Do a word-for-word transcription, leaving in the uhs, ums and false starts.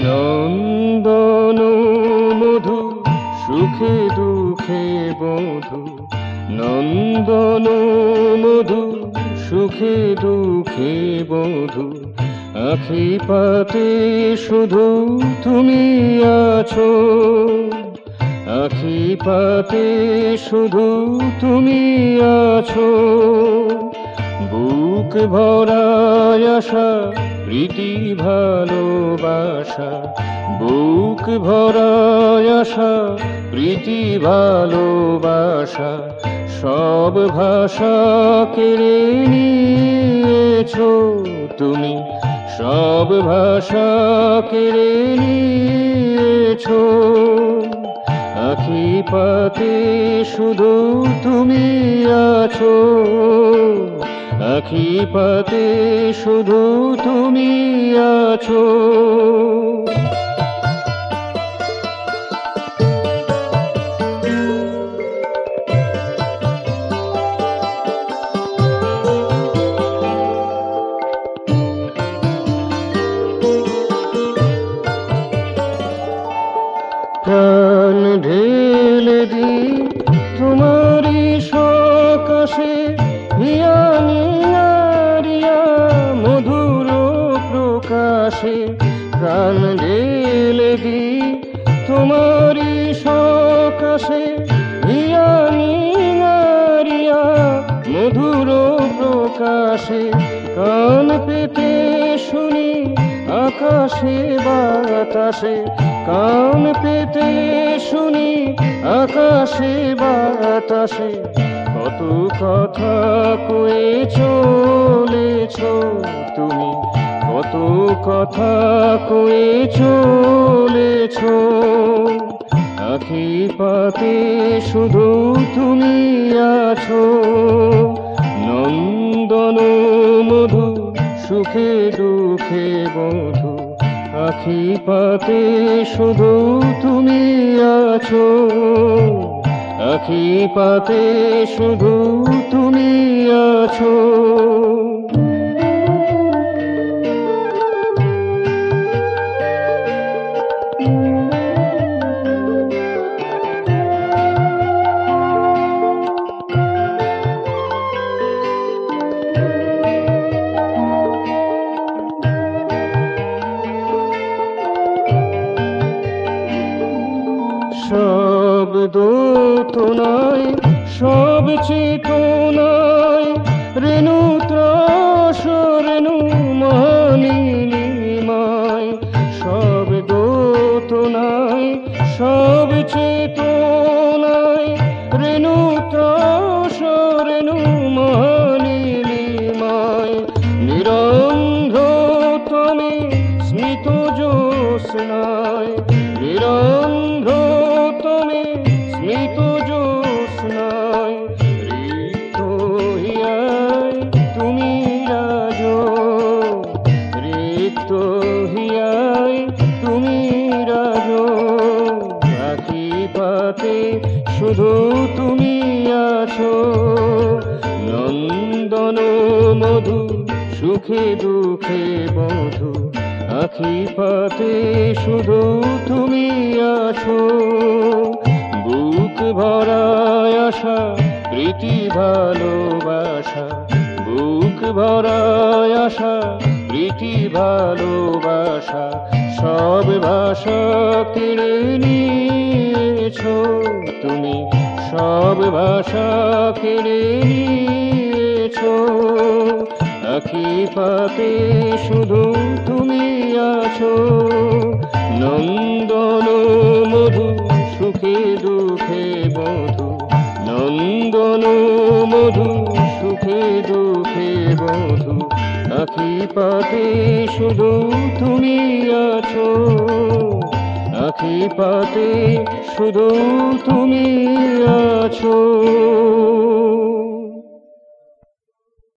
নন্দন মধু সুখে দুঃখে বধূ, নন্দন মধু সুখে দুঃখে বধূ। আখি পাতে শুধু তুমি আছো, আখি পাতে শুধু তুমি আছো। বুক ভরায় আশা প্রীতি ভালোবাসা, বুক ভরায় আশা প্রীতি ভালোবাসা। সব ভাষা কেড়ে নিয়েছো তুমি, সব ভাষা কেড়ে নিয়েছো। আখি পাতে শুধু তুমি আছো, আখি পাতে শুধু তুমি আছো। প্রাণ ঢেলে দি তোমারই সকাশে, হিয়া নিয়া মধুর প্রকাশে। প্রাণ ঢেলে দি তোমারই সকাশে, হিয়া নিয়া মধুর প্রকাশে। কান পেতে শুনি আকাশে বাতাসে, কান পেতে শুনি আকাশে বাতাসে। কত কথা কয়ে চলেছ তুমি, কত কথা কয়ে চলেছ। আখি পাতে শুধু তুমি আছো, নন্দন মধু সুখে দুঃখে বধূ। আখি পাতে শুধু তুমি আছো, আখি পাতে শুধু তুমি আছো। সব দোতনায় সব চেতনায় রেণু ত্রাস রেণু মানিনীমায়। সব দোতনায় সব চেতনায় রেণু ত্রাস রেণু মানিনীমায়। নিরন্ধ্র তমে স্মিত জ্যোৎস্নায়, নিরন্ধ্র তমে স্মিত জ্যোৎস্নায়। রিক্ত হিয়ায় তুমি রাজো, রিক্ত হিয়ায় তুমি রাজো। আখি পাতে শুধু তুমি আছো, নন্দন মধু সুখে দুঃখে বধূ। আখি পাতে শুধু তুমি আছো, বুক ভরায় আশা প্রীতি ভালোবাসা, বুক ভরায় আশা প্রীতি ভালোবাসা। সব ভাষা কেড়ে নিয়েছো তুমি, সব ভাষা কেড়ে নিয়েছো। আখি পাতে শুধু তুমি আছো, নন্দন মধু সুখে দুঃখে বধূ, নন্দন মধু সুখে দুঃখে বধূ। আখি পাতে শুধু তুমি আছো, আখি পাতে শুধু তুমি আছো।